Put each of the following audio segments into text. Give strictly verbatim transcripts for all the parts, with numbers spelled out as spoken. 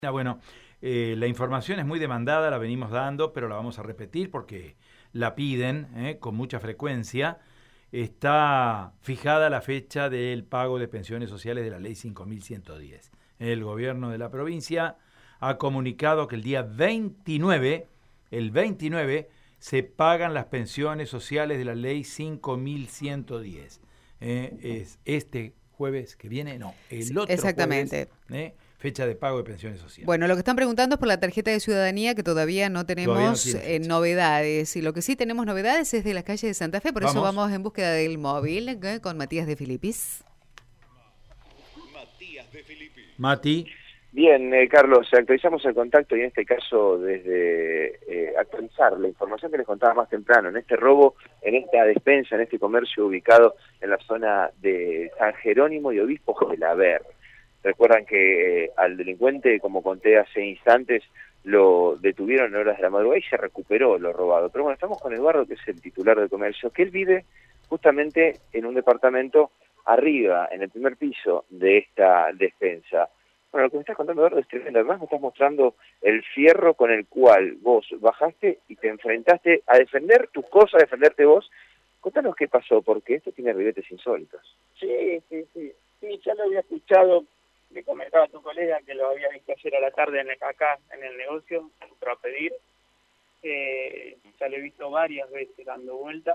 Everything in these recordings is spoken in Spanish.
Ah, Bueno, eh, la información es muy demandada, la venimos dando, pero la vamos a repetir porque la piden eh, con mucha frecuencia. Está fijada la fecha del pago de pensiones sociales de la ley cinco mil ciento diez. El gobierno de la provincia ha comunicado que el día veintinueve, el veintinueve, se pagan las pensiones sociales de la ley cinco mil ciento diez. Eh, es este jueves que viene, no, Sí, el otro jueves, exactamente. eh, fecha de pago de pensiones Bueno, lo sociales. que están preguntando es por la tarjeta de ciudadanía, que todavía no Todavía no tenemos tiene eh, fecha. novedades. Y lo que sí tenemos novedades es de las calles de Santa Fe, por eso Vamos. vamos en búsqueda del móvil eh, con Matías de Filipis. Mati. Bien, eh, Carlos, actualizamos el contacto y en este caso desde eh, actualizar la información que les contaba más temprano, en este robo, en esta despensa, en este comercio ubicado en la zona de San Jerónimo y Obispo de la Ver. Recuerdan que eh, al delincuente, como conté hace instantes, lo detuvieron en horas de la madrugada y se recuperó lo robado. Pero bueno, estamos con Eduardo, que es el titular del comercio, que él vive justamente en un departamento arriba, en el primer piso de esta despensa. Bueno, lo que me estás contando, Eduardo, es tremendo. Además me estás mostrando el fierro con el cual vos bajaste y te enfrentaste a defender tus cosas, a defenderte vos. Contanos qué pasó, porque esto tiene ribetes insólitos. Sí, sí, sí. Sí, ya lo había escuchado, me comentaba tu colega que lo había visto ayer a la tarde en el, acá en el negocio, entró a pedir. Eh, ya lo he visto varias veces dando vuelta.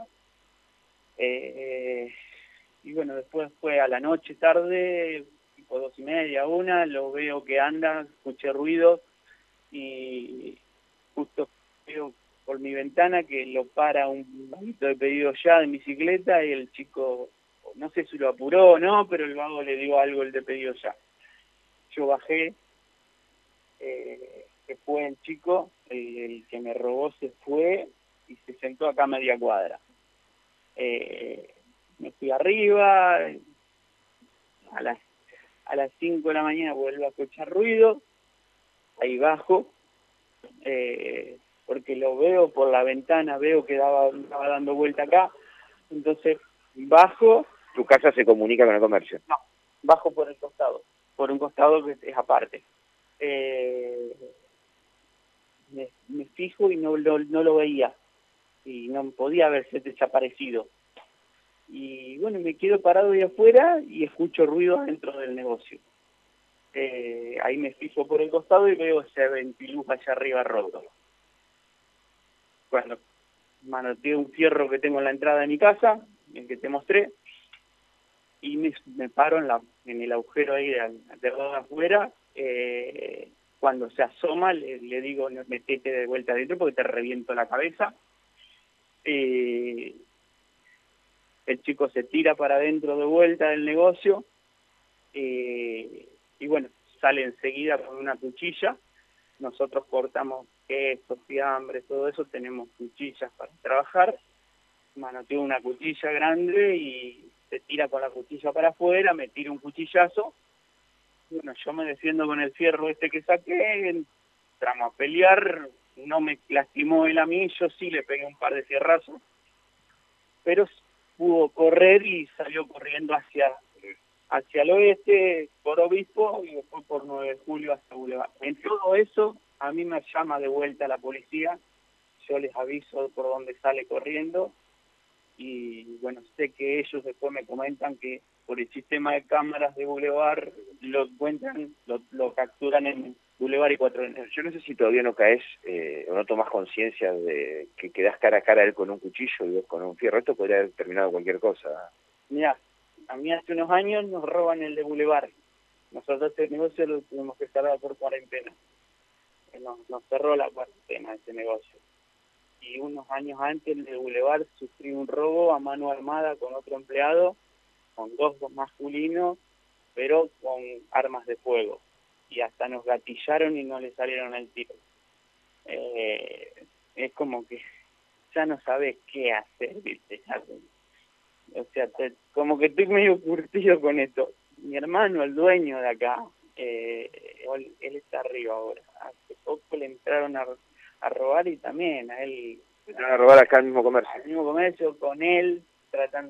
Eh, y bueno, después fue a la noche, tarde, tipo dos y media, una, lo veo que anda, escuché ruido y justo veo por mi ventana que lo para un vaguito de pedido ya en bicicleta y el chico, no sé si lo apuró o no, pero el vago le dio algo el de pedido ya. Yo bajé, eh, se fue el chico, el, el que me robó se fue y se sentó acá a media cuadra. Eh, me fui arriba, a las a las cinco de la mañana vuelvo a escuchar ruido, ahí bajo, eh, porque lo veo por la ventana, veo que daba, estaba dando vuelta acá, entonces bajo, Tu casa se comunica con el comercio. no, bajo por el costado, por un costado que es aparte. Eh, me, me fijo y no, lo, no lo veía, y no podía haberse desaparecido. Y bueno, me quedo parado ahí afuera y escucho ruido dentro del negocio. Eh, ahí me fijo por el costado y veo ese ventiluz allá arriba roto. Bueno, manoteo un fierro que tengo en la entrada de mi casa, el que te mostré, y me, me paro en, la, en el agujero ahí de, de afuera. Eh, cuando se asoma le, le digo, metete de vuelta adentro porque te reviento la cabeza. Eh, el chico se tira para adentro de vuelta del negocio, eh, y bueno, sale enseguida con una cuchilla. Nosotros cortamos queso, fiambre, todo eso, tenemos cuchillas para trabajar. Manoteó una cuchilla grande y se tira con la cuchilla para afuera, me tira un cuchillazo. Bueno, yo me defiendo con el fierro este que saqué, entramos a pelear, no me lastimó él a mí, yo sí le pegué un par de fierrazos, pero pudo correr y salió corriendo hacia hacia el oeste por Obispo y después por nueve de julio hasta Boulevard. En todo eso, a mí me llama de vuelta la policía, yo les aviso por dónde sale corriendo y bueno, sé que ellos después me comentan que por el sistema de cámaras de Boulevard lo encuentran, lo, lo capturan en Boulevard y Cuatro de Enero. Yo no sé si todavía no caes eh, o no tomás conciencia de que quedás cara a cara a él con un cuchillo y vos con un fierro. Esto podría haber terminado cualquier cosa. Mirá, a mí hace unos años nos roban el de Boulevard. Nosotros este negocio lo tuvimos que cerrar por cuarentena. Nos, nos cerró la cuarentena este negocio. Y unos años antes el de Boulevard sufrí un robo a mano armada con otro empleado, con dos masculinos, pero con armas de fuego. Y hasta nos gatillaron y no le salieron al tiro. Eh, es como que ya no sabes qué hacer, ¿viste? Ya, o sea, te, como que estoy medio curtido con esto. Mi hermano, el dueño de acá, eh, él, él está arriba ahora. Hace poco le entraron a, a robar y también a él... Te van a robar acá al mismo comercio. Al mismo comercio, con él, tratando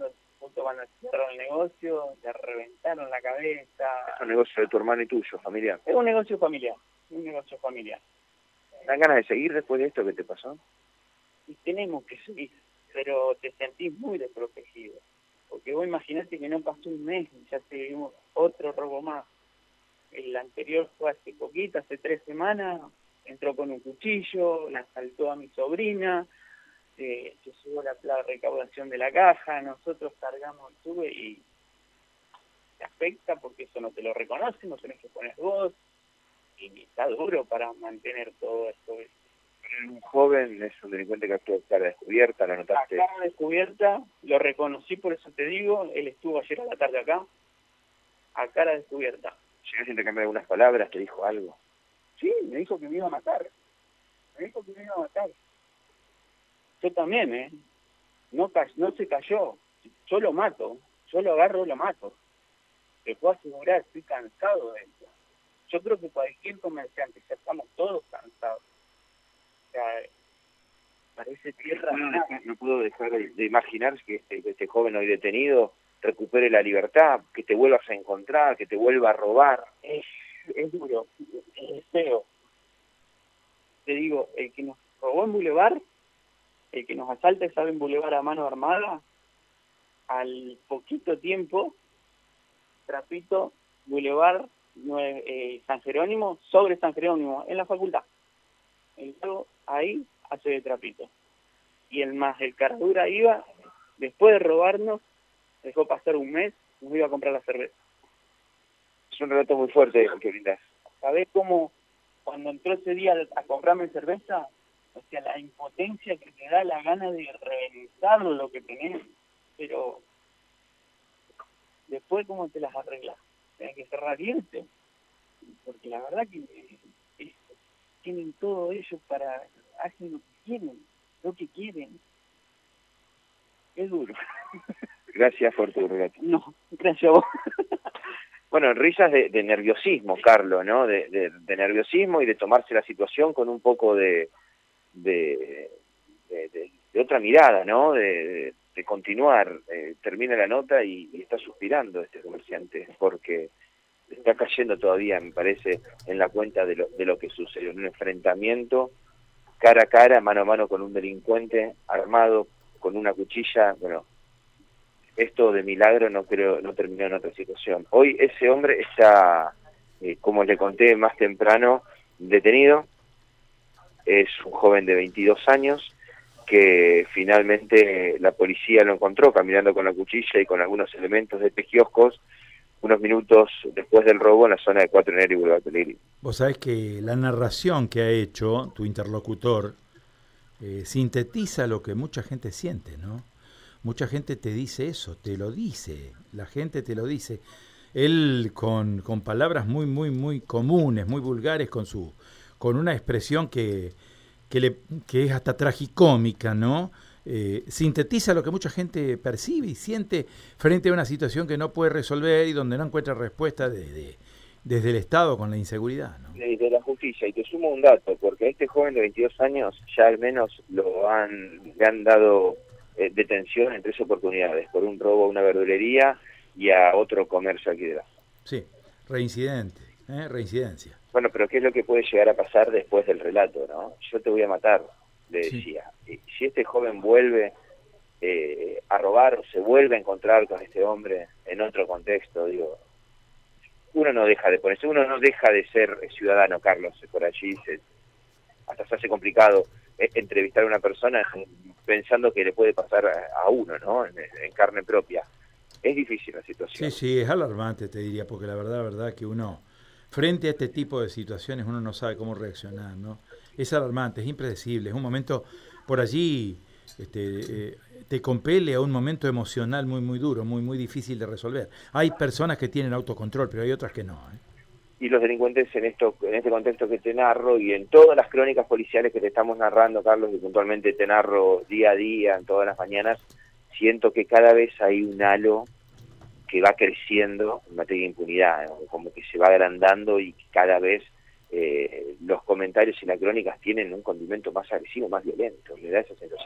justo cuando cerraron el negocio, le reventaron la cabeza. Es un negocio de tu hermano y tuyo, familiar. Es un negocio familiar, un negocio familiar. ¿Dan ganas de seguir después de esto que te pasó? Y tenemos que seguir, pero te sentís muy desprotegido. Porque vos imaginate que no pasó un mes y ya tuvimos otro robo más. El anterior fue hace poquito, hace tres semanas, entró con un cuchillo, la asaltó a mi sobrina, eh, se subió la, la recaudación de la caja, nosotros cargamos el sube y te afecta porque eso no te lo reconoce, no tenés que poner vos, y está duro para mantener todo esto. Un joven es un delincuente que actúa a cara descubierta, ¿lo notaste? A cara descubierta, lo reconocí, por eso te digo, él estuvo ayer a la tarde acá, a cara descubierta. ¿Llegaste a intercambiar algunas palabras? ¿Te dijo algo? Sí, me dijo que me iba a matar, me dijo que me iba a matar. Yo también, ¿eh? No, ca no se cayó, yo lo mato, yo lo agarro y lo mato. Te puedo asegurar, estoy cansado de esto. Yo creo que cualquier comerciante, ya estamos todos cansados. O sea, parece tierra. No, no, no puedo dejar de, de imaginar que este, que este joven hoy detenido recupere la libertad, que te vuelvas a encontrar, que te vuelva a robar. Es, es duro, es feo. Te digo, el que nos robó en Boulevard, el que nos asalta, sabe, en Boulevard a mano armada, al poquito tiempo, Trapito, Boulevard, eh, San Jerónimo, sobre San Jerónimo, en la facultad. El luego ahí hace de Trapito. Y el más, el caradura iba, después de robarnos, dejó pasar un mes, nos iba a comprar la cerveza. Es un relato muy fuerte el que brindas. ¿Sabés cómo cuando entró ese día a comprarme cerveza? O sea, la impotencia que te da, la gana de reventar lo que tenés, pero después, ¿cómo te las arreglas? Tienes que cerrar irte, porque la verdad que es, tienen todo ellos para, hacen lo que quieren, lo que quieren. Es duro. Gracias por tu relato. No, gracias a vos. Bueno, risas de, de nerviosismo, Carlos, ¿no? De, de, de nerviosismo y de tomarse la situación con un poco de, de, de, de, de otra mirada, ¿no? De, de, de continuar. Eh, termina la nota y, y está suspirando este comerciante, porque está cayendo todavía, me parece, en la cuenta de lo, de lo que sucedió. En un enfrentamiento cara a cara, mano a mano con un delincuente armado con una cuchilla. Bueno, esto de milagro no creo, no terminó en otra situación. Hoy ese hombre está, eh, como le conté más temprano, detenido. Es un joven de veintidós años que finalmente la policía lo encontró caminando con la cuchilla y con algunos elementos de kioscos unos minutos después del robo en la zona de Cuatro de Enero y Boulevard Pellegrini. Vos sabés que la narración que ha hecho tu interlocutor eh, sintetiza lo que mucha gente siente, ¿no? Mucha gente te dice eso, te lo dice, la gente te lo dice. Él con, con palabras muy, muy, muy comunes, muy vulgares, con su con una expresión que, que, le, que es hasta tragicómica, ¿no? Eh, sintetiza lo que mucha gente percibe y siente frente a una situación que no puede resolver y donde no encuentra respuesta de, de, desde el Estado con la inseguridad, ¿no? De la justicia. Y te sumo un dato, porque a este joven de veintidós años ya al menos lo han, le han dado eh, detención en tres oportunidades, por un robo a una verdulería y a otro comercio aquí de la zona. Sí, reincidente, ¿eh? Reincidencia. Bueno, pero ¿qué es lo que puede llegar a pasar después del relato, no? Yo te voy a matar, le Sí. decía. Y si este joven vuelve eh, a robar o se vuelve a encontrar con este hombre en otro contexto, digo, uno no deja de ponerse, uno no deja de ser ciudadano, Carlos. Por allí se, hasta se hace complicado eh, entrevistar a una persona pensando que le puede pasar a, a uno, ¿no? En, en carne propia. Es difícil la situación. Sí, sí, es alarmante, te diría, porque la verdad, la verdad que uno, frente a este tipo de situaciones, uno no sabe cómo reaccionar, ¿no? Es alarmante, es impredecible, es un momento, por allí este, eh, te compele a un momento emocional muy, muy duro, muy, muy difícil de resolver. Hay personas que tienen autocontrol, pero hay otras que no, ¿eh? Y los delincuentes en esto, en este contexto que te narro y en todas las crónicas policiales que te estamos narrando, Carlos, y puntualmente te narro día a día, en todas las mañanas, siento que cada vez hay un halo que va creciendo en materia de impunidad, ¿no? Como que se va agrandando y cada vez eh, los comentarios y las crónicas tienen un condimento más agresivo, más violento. Me da esa sensación.